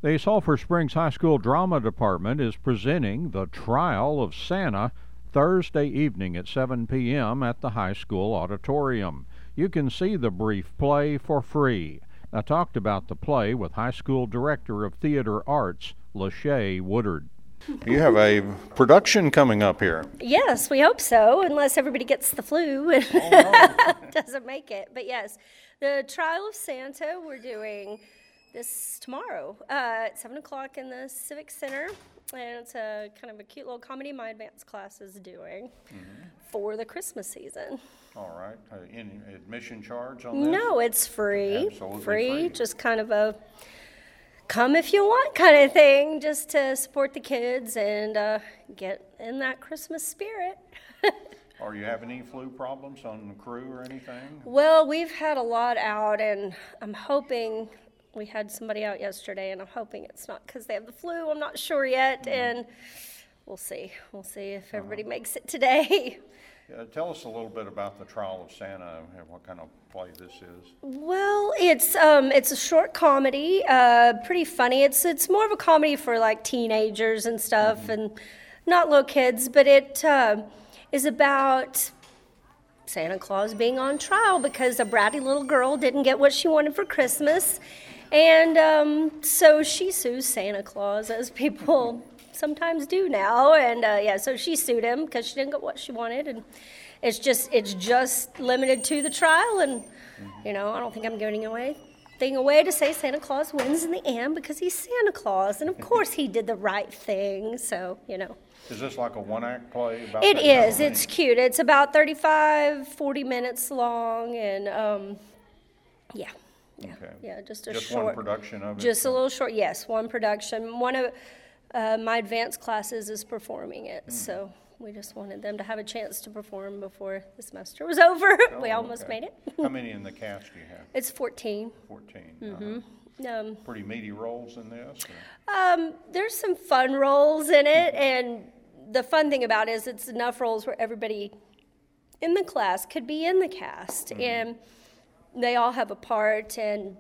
The Sulphur Springs High School Drama Department is presenting The Trial of Santa Thursday evening at 7 p.m. at the high school auditorium. You can see the brief play for free. I talked about the play with high school director of theater arts, Lachey Woodard. You have a production coming up here. Yes, we hope so, unless everybody gets the flu and doesn't make it. But yes, The Trial of Santa, we're doing this tomorrow at 7 o'clock in the Civic Center. And it's a kind of a cute little comedy my advanced class is doing for the Christmas season. All right. Any admission charge on this? No, it's free. Absolutely free. Just kind of a come if you want kind of thing, just to support the kids and get in that Christmas spirit. Are you having any flu problems on the crew or anything? Well, we've had a lot out, and I'm hoping, we had somebody out yesterday, and I'm hoping it's not because they have the flu. I'm not sure yet, and we'll see. We'll see if everybody makes it today. Tell us a little bit about The Trial of Santa and what kind of play this is. Well, it's a short comedy, pretty funny. It's more of a comedy for like teenagers and stuff, and not little kids, but it is about Santa Claus being on trial because a bratty little girl didn't get what she wanted for Christmas, and so she sues Santa Claus, as people sometimes do now, and so she sued him because she didn't get what she wanted, and it's just limited to the trial, and I don't think I'm giving anything away to say Santa Claus wins in the end because he's Santa Claus, and of course he did the right thing, so. Is this like a one-act play? It is. It's cute. It's about 40 minutes long, and yeah. Okay. Yeah, just one production of it? Just a little short, yes, one production. One of my advanced classes is performing it, so we just wanted them to have a chance to perform before the semester was over. We almost made it. How many in the cast do you have? It's 14. 14. Pretty meaty roles in this? There's some fun roles in it, and the fun thing about it is it's enough roles where everybody in the class could be in the cast, and they all have a part, and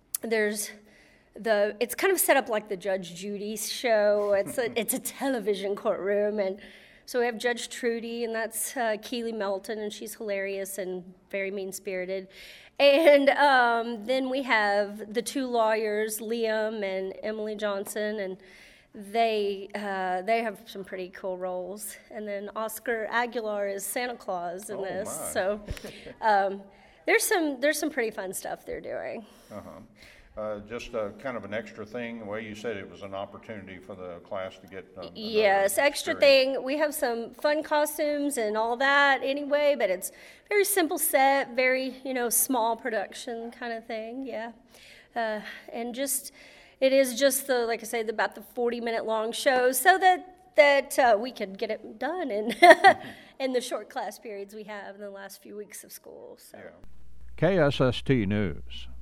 it's kind of set up like the Judge Judy show. It's a television courtroom, and so we have Judge Trudy, and that's Keely Melton, and she's hilarious and very mean-spirited. And then we have the two lawyers, Liam and Emily Johnson, and they have some pretty cool roles. And then Oscar Aguilar is Santa Claus in this. My. So there's some pretty fun stuff they're doing. Just kind of an extra thing, the way you said it was an opportunity for the class to get yes, extra thing. We have some fun costumes and all that anyway, but it's very simple set, very, small production kind of thing, yeah. And it is just like I say, about the 40-minute long show so that we could get it done in the short class periods we have in the last few weeks of school. So. Yeah. KSST News.